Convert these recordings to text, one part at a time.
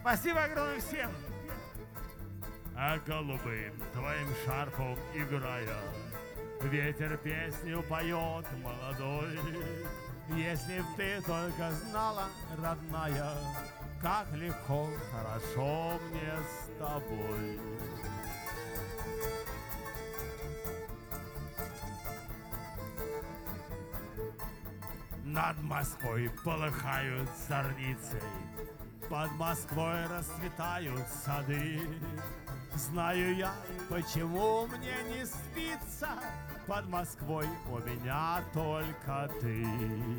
Спасибо огромное всем. А голубым твоим шарфом играя, ветер песню поет молодой. Если б ты только знала, родная, как легко, хорошо мне с тобой. Над Москвой полыхают зорницы, под Москвой расцветают сады. Знаю я, почему мне не спится, под Москвой у меня только ты.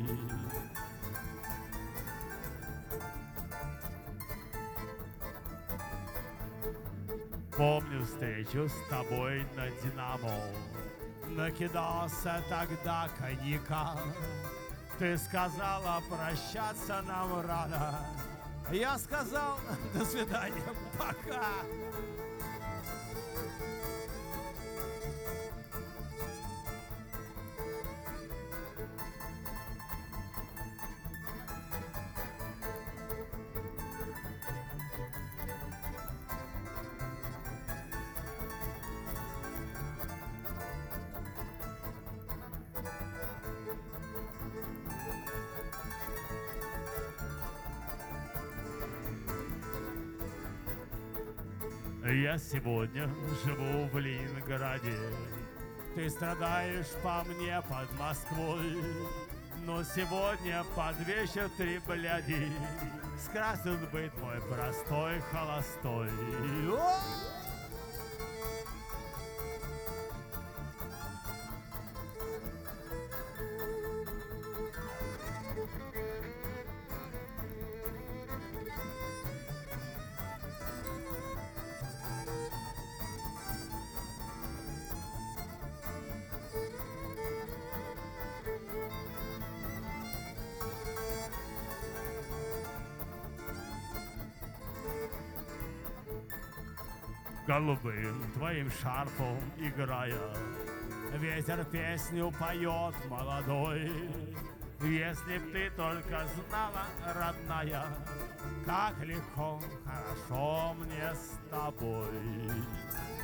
Помню встречу с тобой на Динамо, накидался тогда коньяка. Ты сказала, прощаться нам рано. Я сказал, до свидания, пока. Я сегодня живу в Ленинграде, ты страдаешь по мне под Москвой. Но сегодня под вечер 3 бляди скрасит быть мой простой холостой. Голубым твоим шарфом играя, ветер песню поет молодой. Если б ты только знала, родная, как легко, хорошо мне с тобой.